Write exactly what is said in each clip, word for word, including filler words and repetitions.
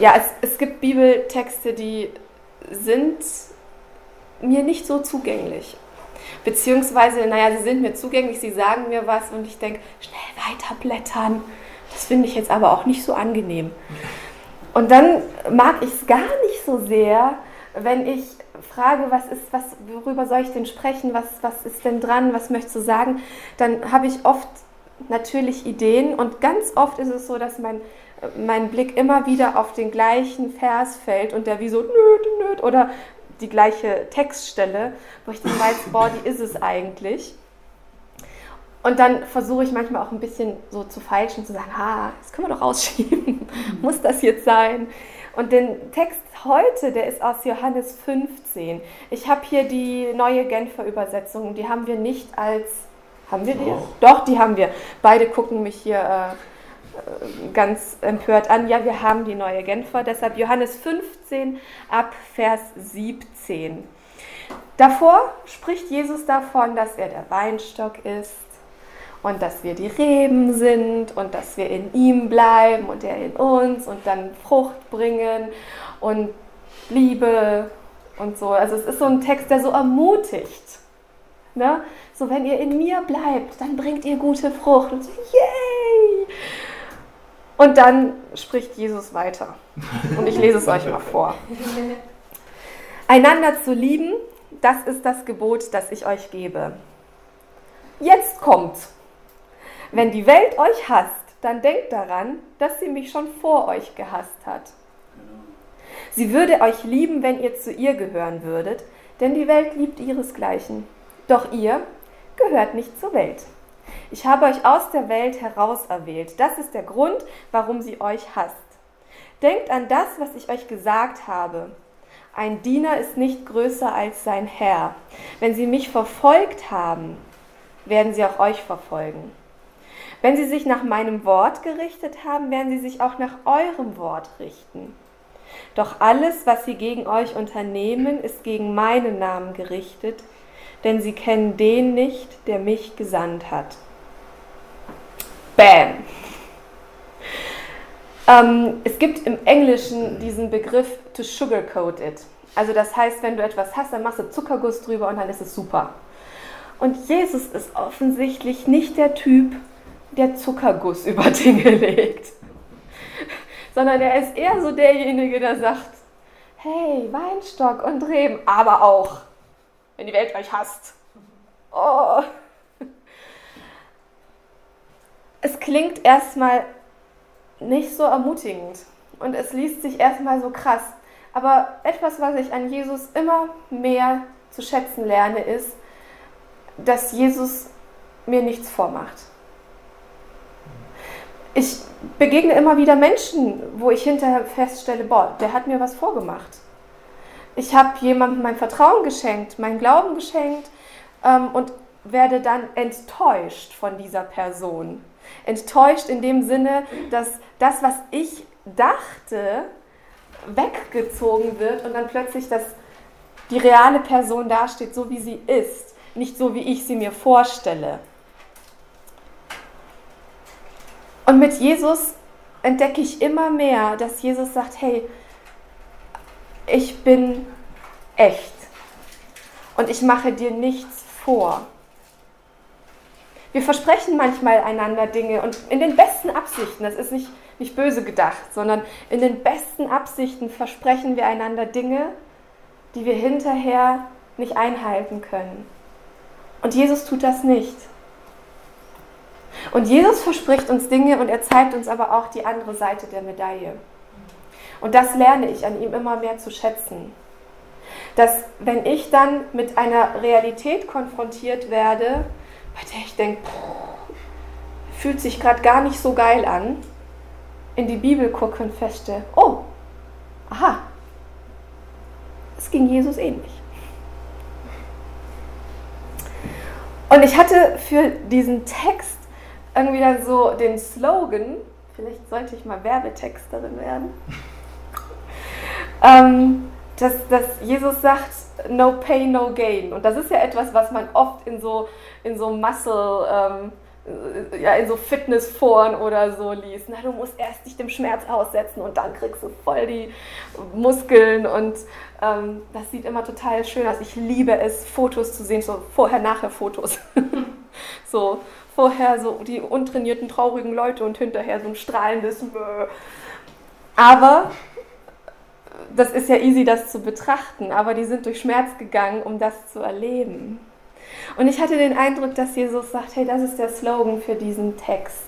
ja, es, es gibt Bibeltexte, die sind mir nicht so zugänglich. Beziehungsweise, naja, sie sind mir zugänglich, sie sagen mir was und ich denke, schnell weiterblättern. Das finde ich jetzt aber auch nicht so angenehm. Und dann mag ich es gar nicht so sehr, wenn ich frage, was ist, was, worüber soll ich denn sprechen, was, was ist denn dran, was möchtest du sagen, dann habe ich oft natürlich Ideen und ganz oft ist es so, dass mein, mein Blick immer wieder auf den gleichen Vers fällt und der wie so nöt, nöt oder die gleiche Textstelle, wo ich dann weiß, boah, die ist es eigentlich. Und dann versuche ich manchmal auch ein bisschen so zu feilschen, zu sagen, ah, das können wir doch rausschieben, muss das jetzt sein? Und den Text heute, der ist aus Johannes fünfzehn. Ich habe hier die neue Genfer Übersetzung, die haben wir nicht als, haben wir die? Doch, doch die haben wir. Beide gucken mich hier äh, ganz empört an. Ja, wir haben die neue Genfer, deshalb Johannes fünfzehn ab Vers siebzehn. Davor spricht Jesus davon, dass er der Weinstock ist und dass wir die Reben sind und dass wir in ihm bleiben und er in uns und dann Frucht bringen und Liebe und so. Also es ist so ein Text, der so ermutigt. Ne? So, wenn ihr in mir bleibt, dann bringt ihr gute Frucht. Und so, yay! Und dann spricht Jesus weiter. Und ich lese es euch mal vor. Einander zu lieben, das ist das Gebot, das ich euch gebe. Jetzt kommt's. Wenn die Welt euch hasst, dann denkt daran, dass sie mich schon vor euch gehasst hat. Sie würde euch lieben, wenn ihr zu ihr gehören würdet, denn die Welt liebt ihresgleichen. Doch ihr gehört nicht zur Welt. Ich habe euch aus der Welt herauserwählt. Das ist der Grund, warum sie euch hasst. Denkt an das, was ich euch gesagt habe. Ein Diener ist nicht größer als sein Herr. Wenn sie mich verfolgt haben, werden sie auch euch verfolgen. Wenn sie sich nach meinem Wort gerichtet haben, werden sie sich auch nach eurem Wort richten. Doch alles, was sie gegen euch unternehmen, ist gegen meinen Namen gerichtet, denn sie kennen den nicht, der mich gesandt hat. Bam! Ähm, es gibt im Englischen diesen Begriff to sugarcoat it. Also das heißt, wenn du etwas hast, dann machst du Zuckerguss drüber und dann ist es super. Und Jesus ist offensichtlich nicht der Typ, der Zuckerguss über Dinge legt, sondern er ist eher so derjenige, der sagt, hey, Weinstock und Reben, aber auch, wenn die Welt euch hasst. Oh. Es klingt erstmal nicht so ermutigend und es liest sich erstmal so krass, aber etwas, was ich an Jesus immer mehr zu schätzen lerne, ist, dass Jesus mir nichts vormacht. Ich begegne immer wieder Menschen, wo ich hinterher feststelle, boah, der hat mir was vorgemacht. Ich habe jemandem mein Vertrauen geschenkt, meinen Glauben geschenkt ähm, und werde dann enttäuscht von dieser Person. Enttäuscht in dem Sinne, dass das, was ich dachte, weggezogen wird und dann plötzlich das, die reale Person dasteht, so wie sie ist, nicht so, wie ich sie mir vorstelle. Und mit Jesus entdecke ich immer mehr, dass Jesus sagt, hey, ich bin echt und ich mache dir nichts vor. Wir versprechen manchmal einander Dinge und in den besten Absichten, das ist nicht, nicht böse gedacht, sondern in den besten Absichten versprechen wir einander Dinge, die wir hinterher nicht einhalten können. Und Jesus tut das nicht. Und Jesus verspricht uns Dinge und er zeigt uns aber auch die andere Seite der Medaille. Und das lerne ich an ihm immer mehr zu schätzen. Dass wenn ich dann mit einer Realität konfrontiert werde, bei der ich denke, fühlt sich gerade gar nicht so geil an, in die Bibel gucke und feststelle, oh, aha, es ging Jesus ähnlich. Und ich hatte für diesen Text irgendwie dann so den Slogan, vielleicht sollte ich mal Werbetexterin werden, ähm, dass, dass Jesus sagt, no pain, no gain. Und das ist ja etwas, was man oft in so, in so Muscle, ähm, ja, in so Fitnessforen oder so liest. Na, du musst erst dich dem Schmerz aussetzen und dann kriegst du voll die Muskeln und ähm, das sieht immer total schön aus. Ich liebe es, Fotos zu sehen, so Vorher-Nachher-Fotos. So vorher so die untrainierten, traurigen Leute und hinterher so ein strahlendes Bäh. Aber das ist ja easy, das zu betrachten, aber die sind durch Schmerz gegangen, um das zu erleben. Und ich hatte den Eindruck, dass Jesus sagt, hey, das ist der Slogan für diesen Text.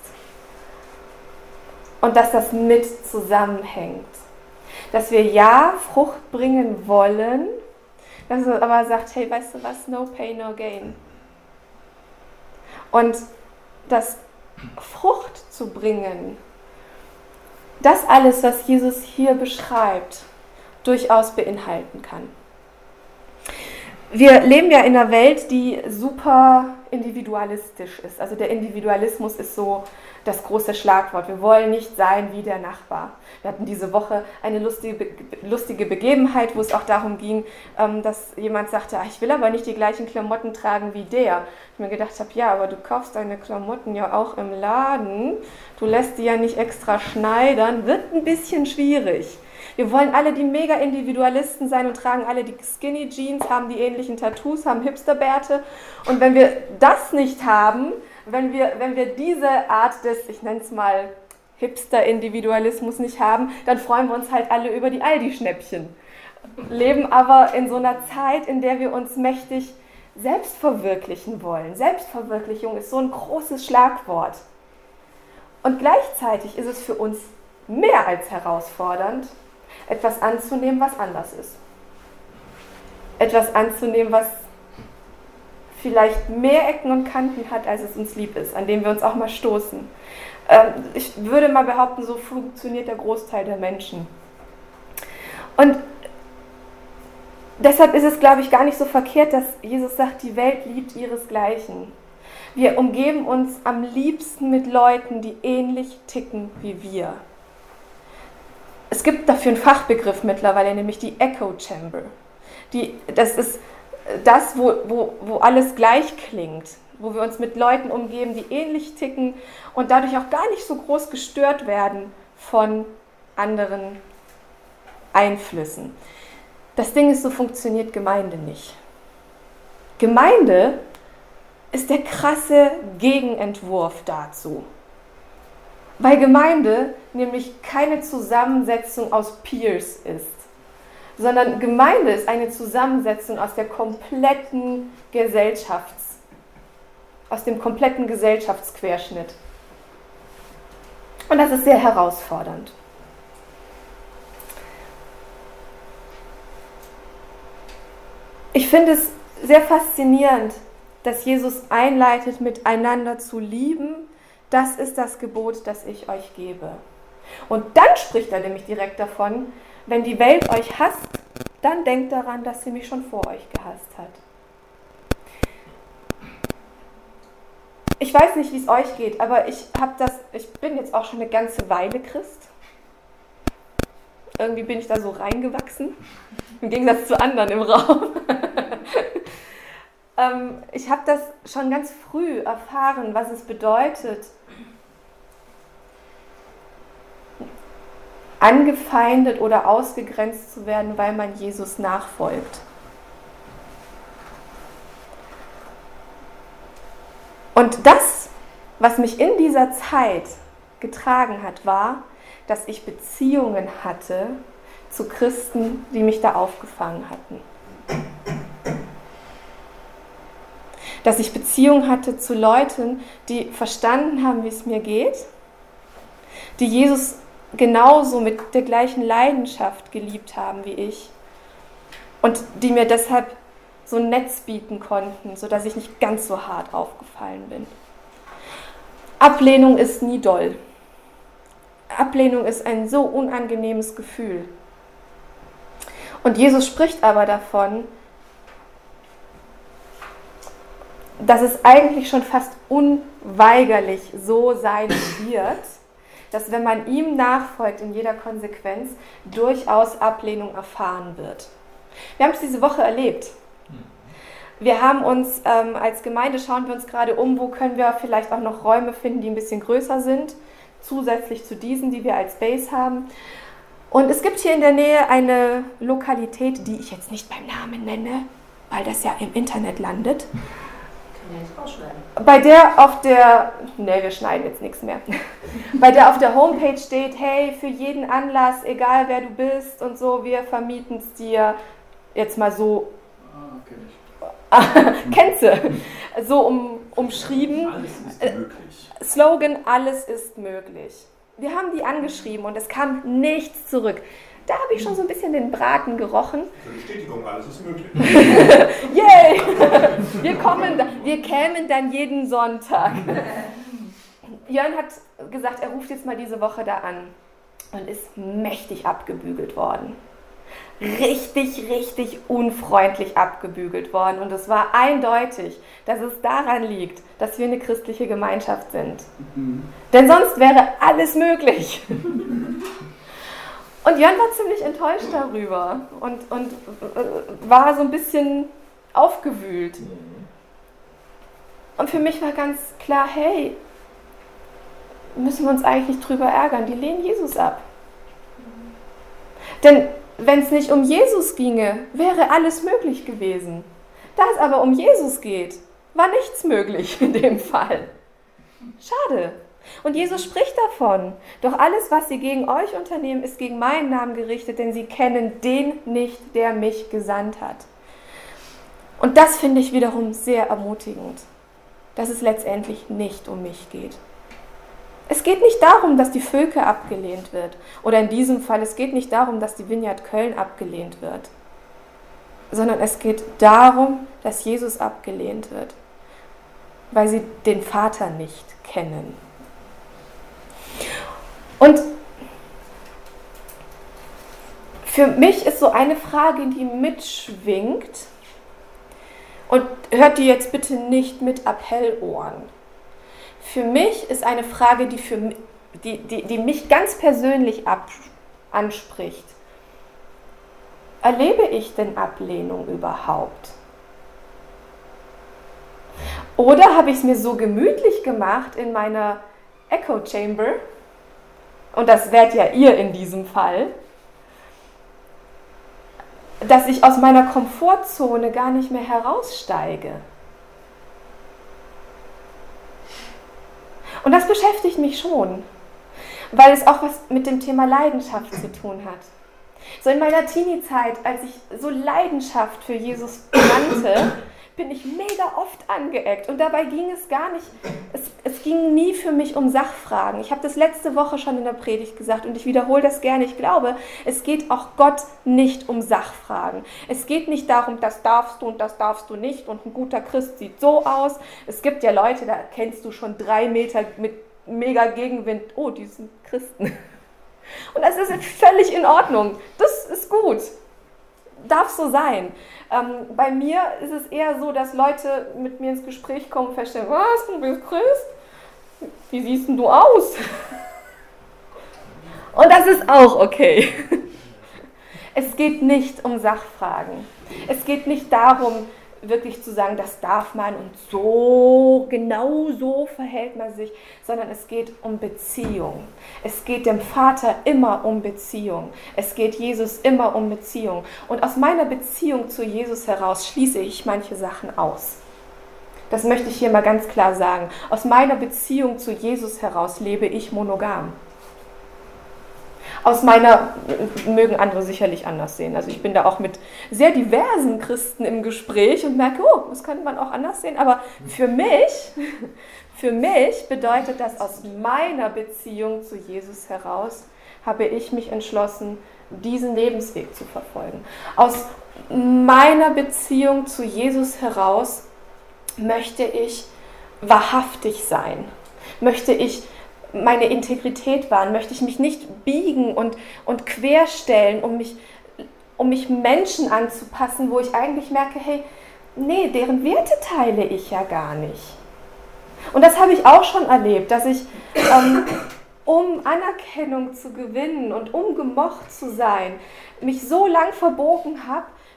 Und dass das mit zusammenhängt. Dass wir ja Frucht bringen wollen, dass er aber sagt, hey, weißt du was, no pain, no gain. Und das Frucht zu bringen, das alles, was Jesus hier beschreibt, durchaus beinhalten kann. Wir leben ja in einer Welt, die super individualistisch ist. Also der Individualismus ist so das große Schlagwort. Wir wollen nicht sein wie der Nachbar. Wir hatten diese Woche eine lustige, lustige Begebenheit, wo es auch darum ging, dass jemand sagte, ich will aber nicht die gleichen Klamotten tragen wie der. Ich mir gedacht habe, ja, aber du kaufst deine Klamotten ja auch im Laden. Du lässt die ja nicht extra schneidern. Wird ein bisschen schwierig. Wir wollen alle die Mega-Individualisten sein und tragen alle die Skinny Jeans, haben die ähnlichen Tattoos, haben Hipsterbärte. Und wenn wir das nicht haben, wenn wir, wenn wir diese Art des, ich nenne es mal Hipster-Individualismus nicht haben, dann freuen wir uns halt alle über die Aldi-Schnäppchen. Leben aber in so einer Zeit, in der wir uns mächtig selbst verwirklichen wollen. Selbstverwirklichung ist so ein großes Schlagwort. Und gleichzeitig ist es für uns mehr als herausfordernd, etwas anzunehmen, was anders ist. Etwas anzunehmen, was vielleicht mehr Ecken und Kanten hat, als es uns lieb ist, an dem wir uns auch mal stoßen. Ähm, ich würde mal behaupten, so funktioniert der Großteil der Menschen. Und deshalb ist es, glaube ich, gar nicht so verkehrt, dass Jesus sagt, die Welt liebt ihresgleichen. Wir umgeben uns am liebsten mit Leuten, die ähnlich ticken wie wir. Es gibt dafür einen Fachbegriff mittlerweile, nämlich die Echo Chamber. Die, das ist das, wo, wo, wo alles gleich klingt, wo wir uns mit Leuten umgeben, die ähnlich ticken und dadurch auch gar nicht so groß gestört werden von anderen Einflüssen. Das Ding ist, so funktioniert Gemeinde nicht. Gemeinde ist der krasse Gegenentwurf dazu. Weil Gemeinde nämlich keine Zusammensetzung aus Peers ist, sondern Gemeinde ist eine Zusammensetzung aus der kompletten Gesellschafts, aus dem kompletten Gesellschaftsquerschnitt. Und das ist sehr herausfordernd. Ich finde es sehr faszinierend, dass Jesus einleitet, miteinander zu lieben. Das ist das Gebot, das ich euch gebe. Und dann spricht er nämlich direkt davon, wenn die Welt euch hasst, dann denkt daran, dass sie mich schon vor euch gehasst hat. Ich weiß nicht, wie es euch geht, aber ich habe das, ich bin jetzt auch schon eine ganze Weile Christ. Irgendwie bin ich da so reingewachsen, im Gegensatz zu anderen im Raum. ähm, ich habe das schon ganz früh erfahren, was es bedeutet, angefeindet oder ausgegrenzt zu werden, weil man Jesus nachfolgt. Und das, was mich in dieser Zeit getragen hat, war, dass ich Beziehungen hatte zu Christen, die mich da aufgefangen hatten. Dass ich Beziehungen hatte zu Leuten, die verstanden haben, wie es mir geht, die Jesus genauso mit der gleichen Leidenschaft geliebt haben wie ich und die mir deshalb so ein Netz bieten konnten, sodass ich nicht ganz so hart aufgefallen bin. Ablehnung ist nie doll. Ablehnung ist ein so unangenehmes Gefühl. Und Jesus spricht aber davon, dass es eigentlich schon fast unweigerlich so sein wird, dass wenn man ihm nachfolgt in jeder Konsequenz, durchaus Ablehnung erfahren wird. Wir haben es diese Woche erlebt. Wir haben uns ähm, als Gemeinde, schauen wir uns gerade um, wo können wir vielleicht auch noch Räume finden, die ein bisschen größer sind, zusätzlich zu diesen, die wir als Base haben. Und es gibt hier in der Nähe eine Lokalität, die ich jetzt nicht beim Namen nenne, weil das ja im Internet landet. Können wir nicht rausschneiden. Bei der auf der, ne, wir schneiden jetzt nichts mehr, bei der auf der Homepage steht, hey, für jeden Anlass, egal wer du bist und so, wir vermieten es dir, jetzt mal so, Ah, kenn ich. kennst du, so um, umschrieben. Alles ist möglich. Slogan, alles ist möglich. Wir haben die angeschrieben und es kam nichts zurück. Da habe ich schon so ein bisschen den Braten gerochen. Für Bestätigung, alles ist möglich. Yay! Wir, kommen da, wir kämen dann jeden Sonntag. Jörn hat gesagt, er ruft jetzt mal diese Woche da an und ist mächtig abgebügelt worden. Richtig, richtig unfreundlich abgebügelt worden. Und es war eindeutig, dass es daran liegt, dass wir eine christliche Gemeinschaft sind. Mhm. Denn sonst wäre alles möglich. Und Jörn war ziemlich enttäuscht darüber und, und äh, war so ein bisschen aufgewühlt. Und für mich war ganz klar, hey, müssen wir uns eigentlich nicht drüber ärgern, die lehnen Jesus ab. Denn wenn es nicht um Jesus ginge, wäre alles möglich gewesen. Da es aber um Jesus geht, war nichts möglich in dem Fall. Schade. Und Jesus spricht davon, doch alles, was sie gegen euch unternehmen, ist gegen meinen Namen gerichtet, denn sie kennen den nicht, der mich gesandt hat. Und das finde ich wiederum sehr ermutigend, dass es letztendlich nicht um mich geht. Es geht nicht darum, dass die Völker abgelehnt wird. Oder in diesem Fall, es geht nicht darum, dass die Vineyard Köln abgelehnt wird. Sondern es geht darum, dass Jesus abgelehnt wird. Weil sie den Vater nicht kennen. Und für mich ist so eine Frage, die mitschwingt. Und hört die jetzt bitte nicht mit Appellohren. Für mich ist eine Frage, die, für, die, die, die mich ganz persönlich ab, anspricht. Erlebe ich denn Ablehnung überhaupt? Oder habe ich es mir so gemütlich gemacht in meiner Echo Chamber, und das wärt ja ihr in diesem Fall, dass ich aus meiner Komfortzone gar nicht mehr heraussteige? Und das beschäftigt mich schon, weil es auch was mit dem Thema Leidenschaft zu tun hat. So in meiner Teenie-Zeit, als ich so Leidenschaft für Jesus nannte, bin ich mega oft angeeckt. Und dabei ging es gar nicht, es, es ging nie für mich um Sachfragen. Ich habe das letzte Woche schon in der Predigt gesagt und ich wiederhole das gerne. Ich glaube, es geht auch Gott nicht um Sachfragen. Es geht nicht darum, das darfst du und das darfst du nicht und ein guter Christ sieht so aus. Es gibt ja Leute, da kennst du schon drei Meter mit mega Gegenwind. Oh, die sind Christen. Und das ist völlig in Ordnung. Das ist gut. Darf so sein. Ähm, bei mir ist es eher so, dass Leute mit mir ins Gespräch kommen und feststellen, was, du bist Christ? Wie siehst denn du aus? Und das ist auch okay. Es geht nicht um Sachfragen. Es geht nicht darum, wirklich zu sagen, das darf man und so, genau so verhält man sich, sondern es geht um Beziehung. Es geht dem Vater immer um Beziehung. Es geht Jesus immer um Beziehung. Und aus meiner Beziehung zu Jesus heraus schließe ich manche Sachen aus. Das möchte ich hier mal ganz klar sagen. Aus meiner Beziehung zu Jesus heraus lebe ich monogam. Aus meiner, mögen andere sicherlich anders sehen. Also ich bin da auch mit sehr diversen Christen im Gespräch und merke, oh, das könnte man auch anders sehen. Aber für mich, für mich bedeutet das, aus meiner Beziehung zu Jesus heraus, habe ich mich entschlossen, diesen Lebensweg zu verfolgen. Aus meiner Beziehung zu Jesus heraus möchte ich wahrhaftig sein. Möchte ich meine Integrität wahren, möchte ich mich nicht biegen und, und querstellen, um mich, um mich Menschen anzupassen, wo ich eigentlich merke, hey, nee, deren Werte teile ich ja gar nicht. Und das habe ich auch schon erlebt, dass ich, ähm, um Anerkennung zu gewinnen und um gemocht zu sein, mich so lang verbogen habe,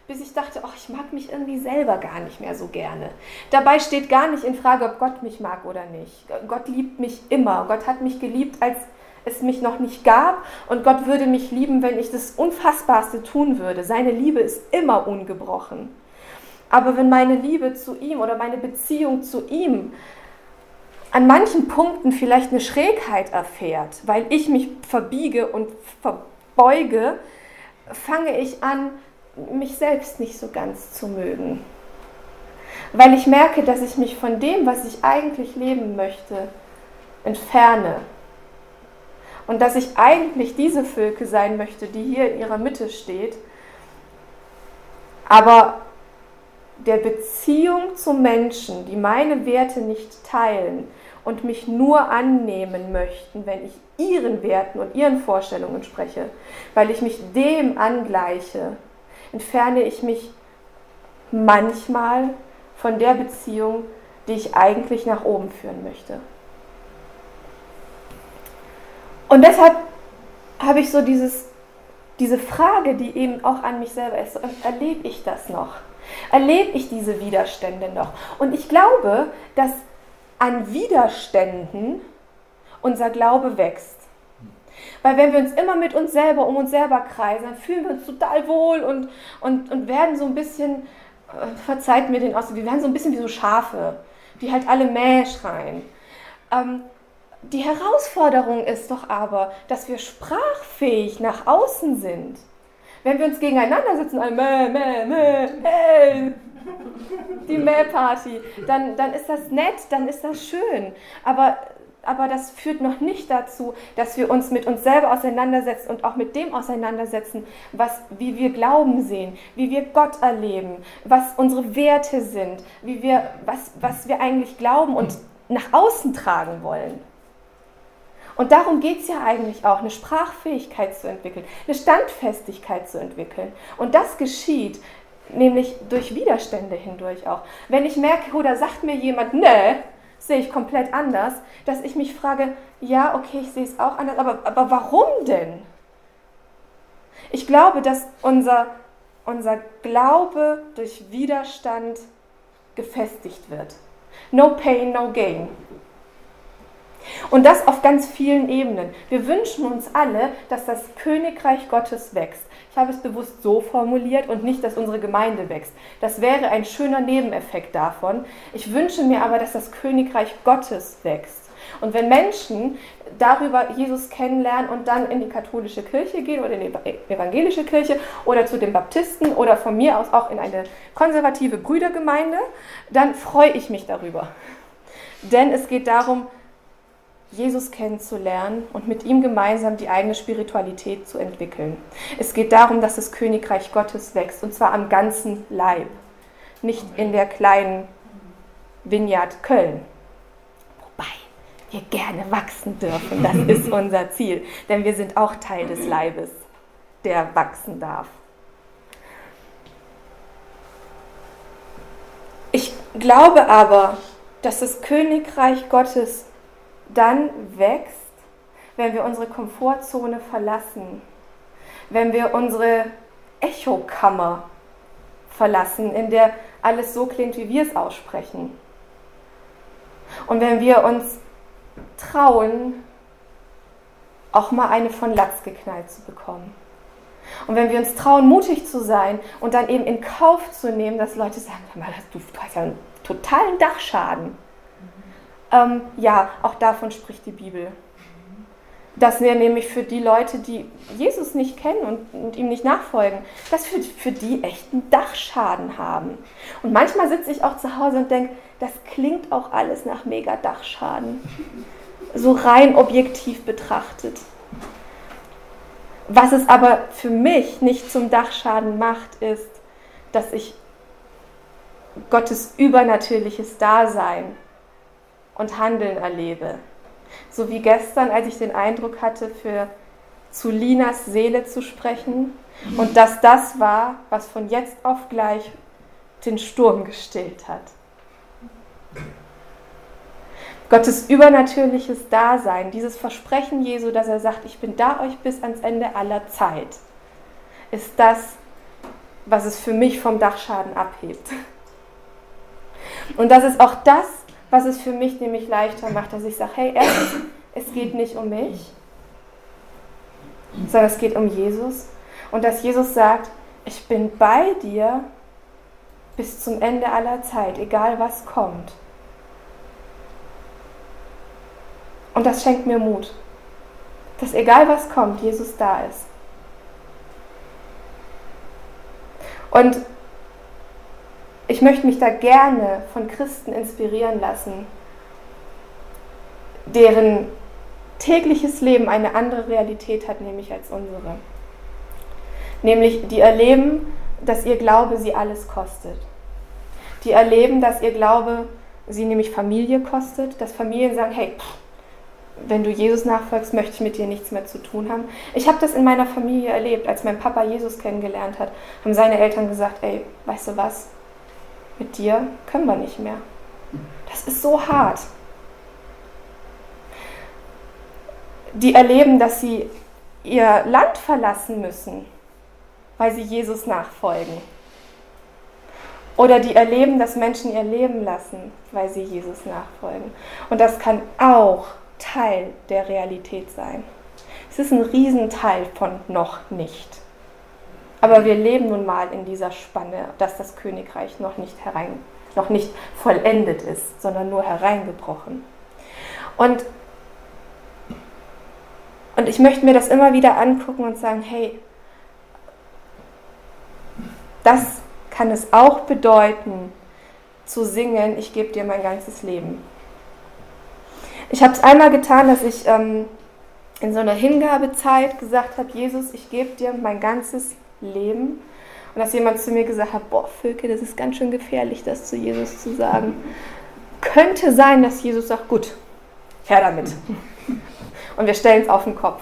bis ich dachte, ach, ich mag mich irgendwie selber gar nicht mehr so gerne. Dabei steht gar nicht in Frage, ob Gott mich mag oder nicht. Gott liebt mich immer. Gott hat mich geliebt, als es mich noch nicht gab, und Gott würde mich lieben, wenn ich das Unfassbarste tun würde. Seine Liebe ist immer ungebrochen. Aber wenn meine Liebe zu ihm oder meine Beziehung zu ihm an manchen Punkten vielleicht eine Schrägheit erfährt, weil ich mich verbiege und verbeuge, fange ich an, mich selbst nicht so ganz zu mögen. Weil ich merke, dass ich mich von dem, was ich eigentlich leben möchte, entferne. Und dass ich eigentlich diese Völke sein möchte, die hier in ihrer Mitte steht, aber der Beziehung zu Menschen, die meine Werte nicht teilen und mich nur annehmen möchten, wenn ich ihren Werten und ihren Vorstellungen spreche, weil ich mich dem angleiche, entferne ich mich manchmal von der Beziehung, die ich eigentlich nach oben führen möchte. Und deshalb habe ich so dieses, diese Frage, die eben auch an mich selber ist, erlebe ich das noch? Erlebe ich diese Widerstände noch? Und ich glaube, dass an Widerständen unser Glaube wächst. Weil wenn wir uns immer mit uns selber, um uns selber kreisen, dann fühlen wir uns total wohl und, und, und werden so ein bisschen, verzeiht mir den Ausdruck, wir werden so ein bisschen wie so Schafe, die halt alle Mäh schreien. Ähm, die Herausforderung ist doch aber, dass wir sprachfähig nach außen sind. Wenn wir uns gegeneinander sitzen, alle Mäh, Mäh, Mäh, hey, die Mäh-Party, dann, dann ist das nett, dann ist das schön. Aber, aber das führt noch nicht dazu, dass wir uns mit uns selber auseinandersetzen und auch mit dem auseinandersetzen, was, wie wir Glauben sehen, wie wir Gott erleben, was unsere Werte sind, wie wir, was, was wir eigentlich glauben und nach außen tragen wollen. Und darum geht es ja eigentlich auch, eine Sprachfähigkeit zu entwickeln, eine Standfestigkeit zu entwickeln. Und das geschieht nämlich durch Widerstände hindurch auch. Wenn ich merke, oder sagt mir jemand, ne, sehe ich komplett anders, dass ich mich frage, ja, okay, ich sehe es auch anders, aber, aber warum denn? Ich glaube, dass unser, unser Glaube durch Widerstand gefestigt wird. No pain, no gain. Und das auf ganz vielen Ebenen. Wir wünschen uns alle, dass das Königreich Gottes wächst. Ich habe es bewusst so formuliert und nicht, dass unsere Gemeinde wächst. Das wäre ein schöner Nebeneffekt davon. Ich wünsche mir aber, dass das Königreich Gottes wächst. Und wenn Menschen darüber Jesus kennenlernen und dann in die katholische Kirche gehen oder in die evangelische Kirche oder zu den Baptisten oder von mir aus auch in eine konservative Brüdergemeinde, dann freue ich mich darüber. Denn es geht darum, Jesus kennenzulernen und mit ihm gemeinsam die eigene Spiritualität zu entwickeln. Es geht darum, dass das Königreich Gottes wächst, und zwar am ganzen Leib, nicht in der kleinen Vineyard Köln. Wobei wir gerne wachsen dürfen, das ist unser Ziel, denn wir sind auch Teil des Leibes, der wachsen darf. Ich glaube aber, dass das Königreich Gottes dann wächst, wenn wir unsere Komfortzone verlassen, wenn wir unsere Echokammer verlassen, in der alles so klingt, wie wir es aussprechen. Und wenn wir uns trauen, auch mal eine von Latz geknallt zu bekommen. Und wenn wir uns trauen, mutig zu sein und dann eben in Kauf zu nehmen, dass Leute sagen, du, du hast ja einen totalen Dachschaden. Ähm, ja, auch davon spricht die Bibel. Das wäre nämlich für die Leute, die Jesus nicht kennen und, und ihm nicht nachfolgen, dass für, für die echt einen Dachschaden haben. Und manchmal sitze ich auch zu Hause und denke, das klingt auch alles nach mega Dachschaden. So rein objektiv betrachtet. Was es aber für mich nicht zum Dachschaden macht, ist, dass ich Gottes übernatürliches Dasein und Handeln erlebe. So wie gestern, als ich den Eindruck hatte, für zu Linas Seele zu sprechen und dass das war, was von jetzt auf gleich den Sturm gestillt hat. Gottes übernatürliches Dasein, dieses Versprechen Jesu, dass er sagt, ich bin da euch bis ans Ende aller Zeit, ist das, was es für mich vom Dachschaden abhebt. Und das ist auch das, was es für mich nämlich leichter macht, dass ich sage, hey, erstens, es geht nicht um mich, sondern es geht um Jesus. Und dass Jesus sagt, ich bin bei dir bis zum Ende aller Zeit, egal was kommt. Und das schenkt mir Mut, dass egal was kommt, Jesus da ist. Und ich möchte mich da gerne von Christen inspirieren lassen, deren tägliches Leben eine andere Realität hat, nämlich als unsere. Nämlich, die erleben, dass ihr Glaube sie alles kostet. Die erleben, dass ihr Glaube sie nämlich Familie kostet, dass Familien sagen, hey, pff, wenn du Jesus nachfolgst, möchte ich mit dir nichts mehr zu tun haben. Ich habe das in meiner Familie erlebt, als mein Papa Jesus kennengelernt hat, haben seine Eltern gesagt, ey, weißt du was, mit dir können wir nicht mehr. Das ist so hart. Die erleben, dass sie ihr Land verlassen müssen, weil sie Jesus nachfolgen. Oder die erleben, dass Menschen ihr Leben lassen, weil sie Jesus nachfolgen. Und das kann auch Teil der Realität sein. Es ist ein Riesenteil von noch nicht. Aber wir leben nun mal in dieser Spanne, dass das Königreich noch nicht herein, noch nicht vollendet ist, sondern nur hereingebrochen. Und, und ich möchte mir das immer wieder angucken und sagen, hey, das kann es auch bedeuten, zu singen, ich gebe dir mein ganzes Leben. Ich habe es einmal getan, dass ich ähm, in so einer Hingabezeit gesagt habe, Jesus, ich gebe dir mein ganzes Leben. Und dass jemand zu mir gesagt hat, boah, Völke, das ist ganz schön gefährlich, das zu Jesus zu sagen. Könnte sein, dass Jesus sagt, gut, her damit. Und wir stellen es auf den Kopf.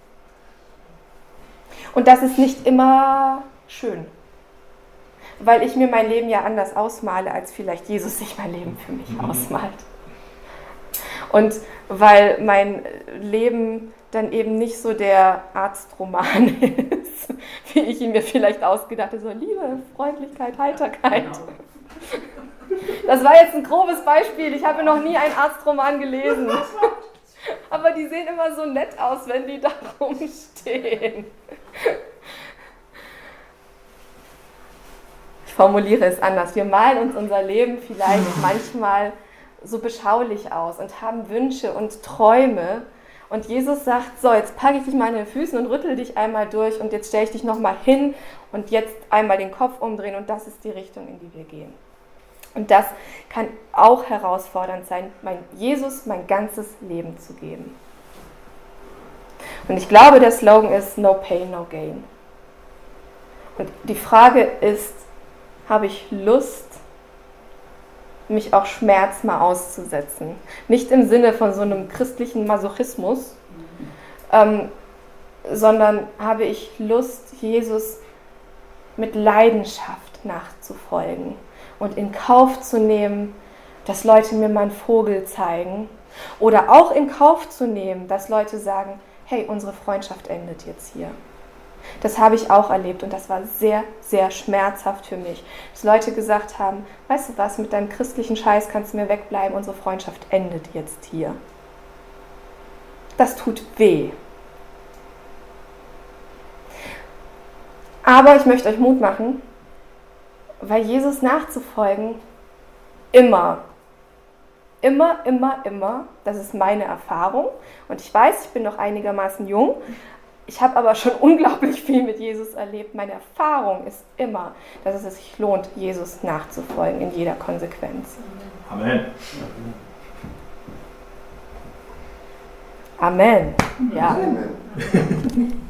Und das ist nicht immer schön. Weil ich mir mein Leben ja anders ausmale, als vielleicht Jesus sich mein Leben für mich ausmalt. Und weil mein Leben dann eben nicht so der Arztroman ist, wie ich ihn mir vielleicht ausgedacht habe, so Liebe, Freundlichkeit, Heiterkeit. Das war jetzt ein grobes Beispiel, ich habe noch nie einen Arztroman gelesen. Aber die sehen immer so nett aus, wenn die da rumstehen. Ich formuliere es anders. Wir malen uns unser Leben vielleicht manchmal so beschaulich aus und haben Wünsche und Träume. Und Jesus sagt, so, jetzt packe ich dich mal an den Füßen und rüttel dich einmal durch und jetzt stelle ich dich nochmal hin und jetzt einmal den Kopf umdrehen und das ist die Richtung, in die wir gehen. Und das kann auch herausfordernd sein, mein Jesus mein ganzes Leben zu geben. Und ich glaube, der Slogan ist No Pain, No Gain. Und die Frage ist, habe ich Lust, mich auch Schmerz mal auszusetzen? Nicht im Sinne von so einem christlichen Masochismus, ähm, sondern habe ich Lust, Jesus mit Leidenschaft nachzufolgen und in Kauf zu nehmen, dass Leute mir mal einen Vogel zeigen oder auch in Kauf zu nehmen, dass Leute sagen, hey, unsere Freundschaft endet jetzt hier. Das habe ich auch erlebt und das war sehr, sehr schmerzhaft für mich. Dass Leute gesagt haben, weißt du was, mit deinem christlichen Scheiß kannst du mir wegbleiben, unsere Freundschaft endet jetzt hier. Das tut weh. Aber ich möchte euch Mut machen, weil Jesus nachzufolgen immer, immer, immer, immer, das ist meine Erfahrung und ich weiß, ich bin noch einigermaßen jung, ich habe aber schon unglaublich viel mit Jesus erlebt. Meine Erfahrung ist immer, dass es sich lohnt, Jesus nachzufolgen in jeder Konsequenz. Amen. Amen. Ja. Amen.